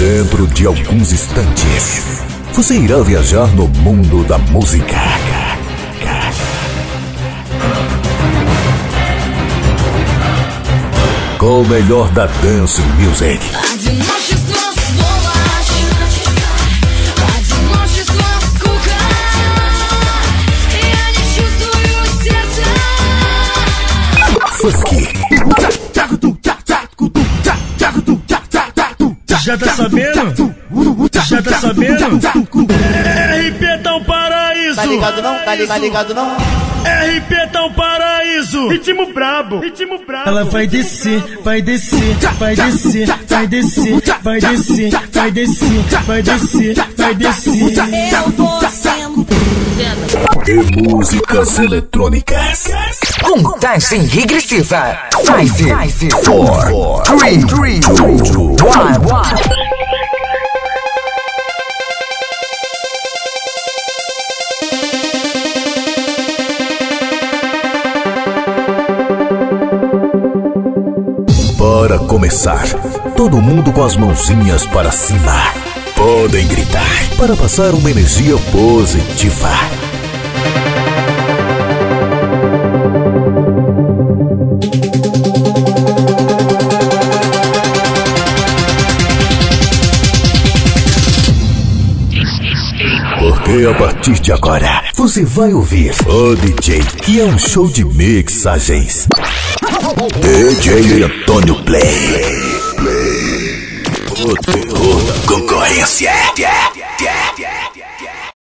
Dentro de alguns instantes, você irá viajar no mundo da música. Com o melhor da dance music. Funk. Já tá sabendo? Já tá sabendo? RP tá um paraíso. Tá ligado não? Tá ligado não? RP tá um paraíso. Ritmo brabo, ritmo brabo. Ela vai descer, vai descer, vai descer, vai descer, vai descer, vai descer, vai descer, vai descer. Eu vou sendo E músicas eletrônicas. Contagem regressiva. 5, 4, 3, 2, 1. Para começar, todo mundo com as mãozinhas para cima. Podem gritar para passar uma energia positiva. Porque a partir de agora, você vai ouvir o DJ, que é um show de mixagens. DJ Antônio Play. O terror da concorrência.